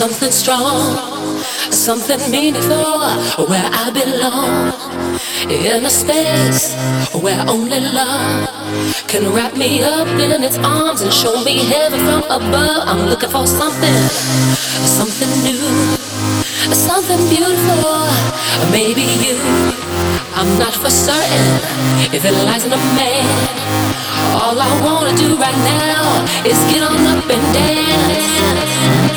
something strong, something meaningful, where I belong. In a space where only love can wrap me up in its arms and show me heaven from above. I'm looking for something, something new, something beautiful, maybe you. I'm not for certain if it lies in a man. All I wanna do right now is get on up and dance.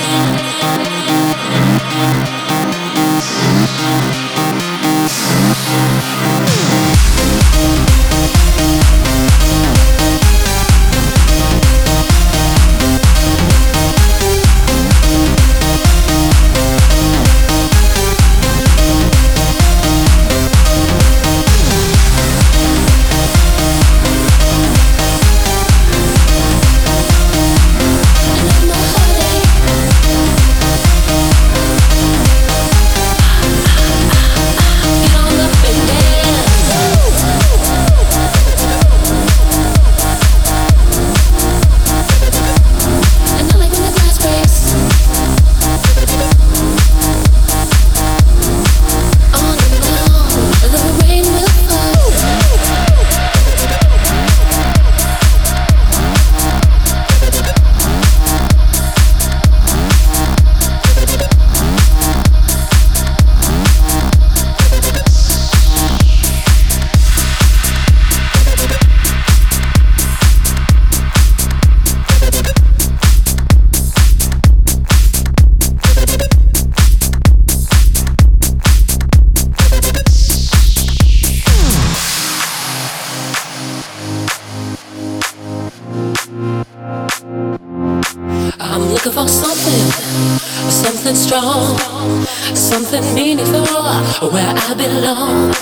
I'm looking for something, something strong, something meaningful, where I belong.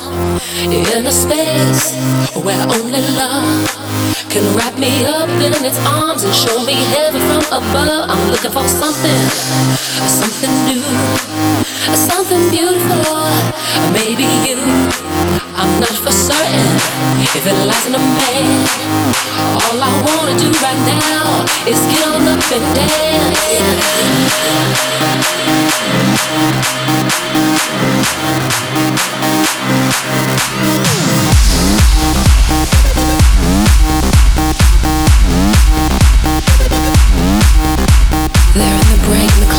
In a space where only love can wrap me up in its arms and show me heaven from above. I'm looking for something, something new, something beautiful, maybe you. I'm not for certain if it lies in a man. All I wanna do right now is get on up and dance. They're in the break.